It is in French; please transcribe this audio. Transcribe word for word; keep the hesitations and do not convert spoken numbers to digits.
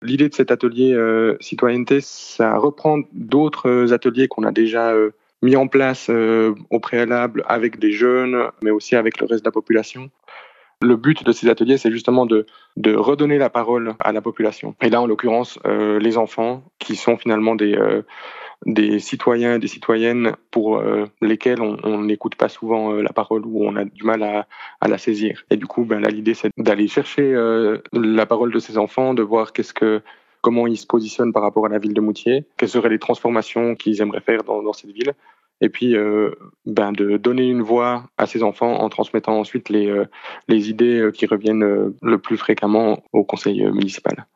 L'idée de cet atelier euh, citoyenneté, ça reprend d'autres ateliers qu'on a déjà euh, mis en place euh, au préalable avec des jeunes, mais aussi avec le reste de la population. Le but de ces ateliers, c'est justement de, de redonner la parole à la population. Et là, en l'occurrence, euh, les enfants, qui sont finalement des, euh, des citoyens et des citoyennes pour euh, lesquels on n'écoute pas souvent euh, la parole ou on a du mal à, à la saisir. Et du coup, ben, là, l'idée, c'est d'aller chercher euh, la parole de ces enfants, de voir qu'est-ce que, comment ils se positionnent par rapport à la ville de Moutier, quelles seraient les transformations qu'ils aimeraient faire dans, dans cette ville, et puis euh, ben, de donner une voix à ces enfants en transmettant ensuite les, euh, les idées qui reviennent euh, le plus fréquemment au conseil municipal.